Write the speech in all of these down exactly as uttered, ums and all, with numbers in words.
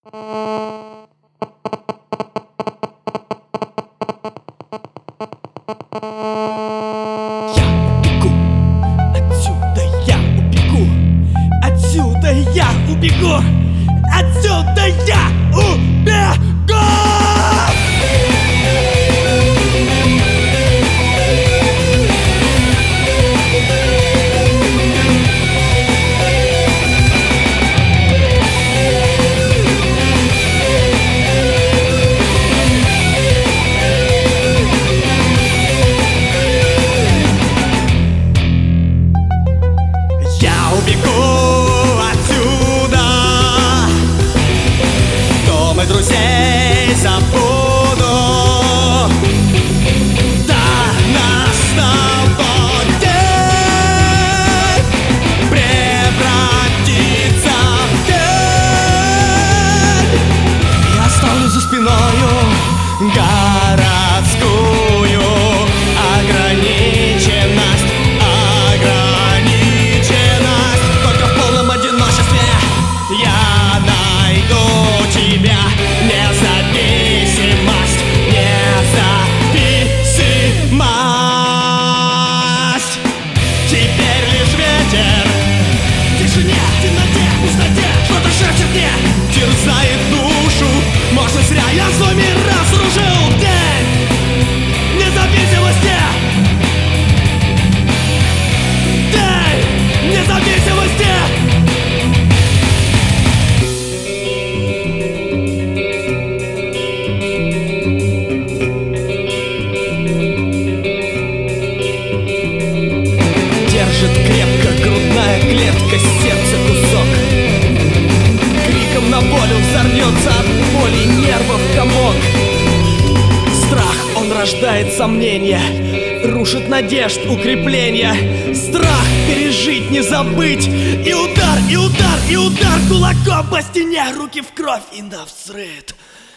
убегу отсюда, я убегу отсюда, я убегу отсюда, я убегу. Я убегу отсюда, дом и друзей забуду. Да, нас с тобой день превратится в тень. Я оставлю за спиною городскую ограниченность. Я найду тебя, независимость, независимость. Теперь лишь ветер в тишине, темноте, пустоте что-то шепчет мне, терзает душу. Может, зря я свой мир разрушил. День независимости, день независимости. Держит крепко грудная клетка, сердце кусок. Криком на волю взорвется от боли нервов комок. Страх, он рождает сомнения, рушит надежд, укрепления. Страх пережить, не забыть. И удар, и удар, и удар кулаком по стене. Руки в кровь и навсрыд.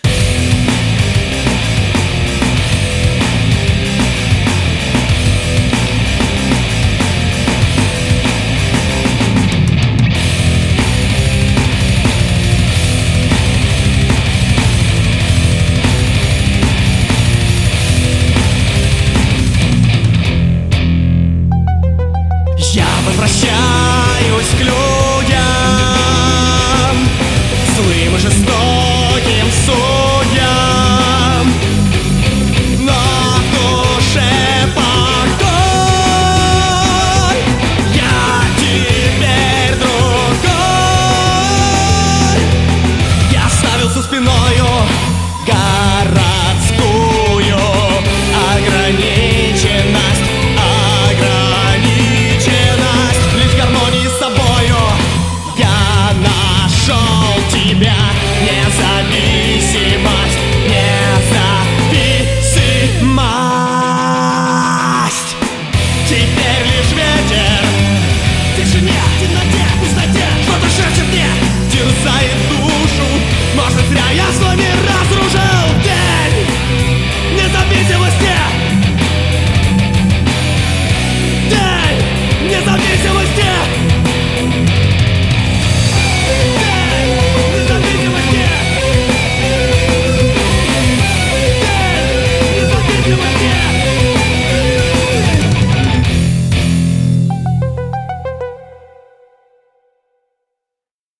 Я возвращаюсь к людям, злым и жестоким судьям, но в душе покой. Я теперь другой. Я оставил за спиною городскую